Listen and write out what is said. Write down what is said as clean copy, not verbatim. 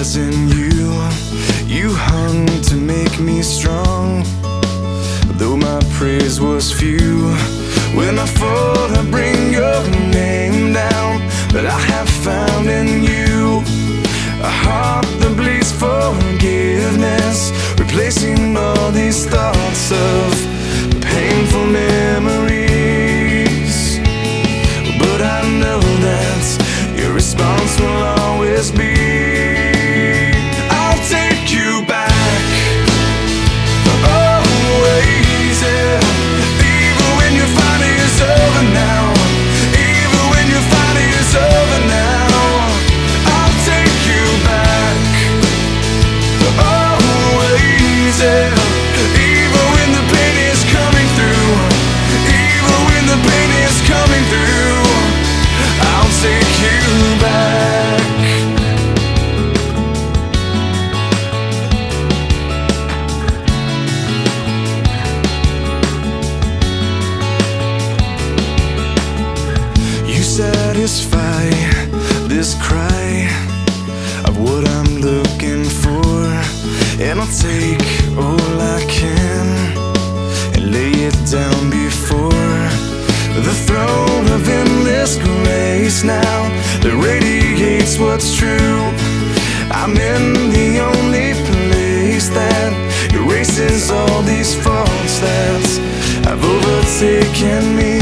was in you. You hung to make me strong, though my praise was few. When I fall, I bring your name down, but I have found in you a heart that bleeds forgiveness, replacing all these thoughts of painful memories. But I know that your response will always be, I'll take you back. Always, yeah. Even when your fight is over now, even when your fight is over now, I'll take you back. Always, yeah. Even when the pain is coming through, even when the pain is coming through, I'll take you back. Satisfy this cry of what I'm looking for, and I'll take all I can and lay it down before the throne of endless grace now that radiates what's true. I'm in the only place that erases all these faults that have overtaken me.